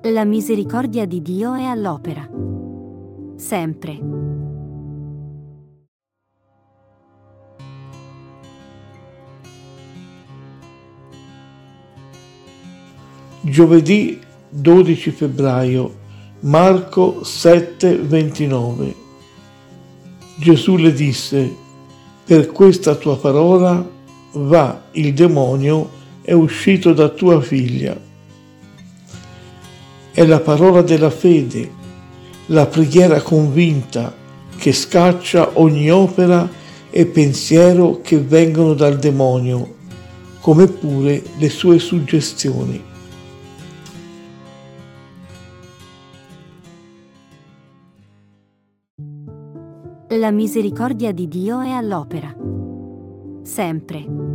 La misericordia di Dio è all'opera. Sempre. Giovedì 12 febbraio, Marco 7:29. Gesù le disse: per questa tua parola va, il demonio è uscito da tua figlia. È la parola della fede, la preghiera convinta che scaccia ogni opera e pensiero che vengono dal demonio, come pure le sue suggestioni. La misericordia di Dio è all'opera. Sempre.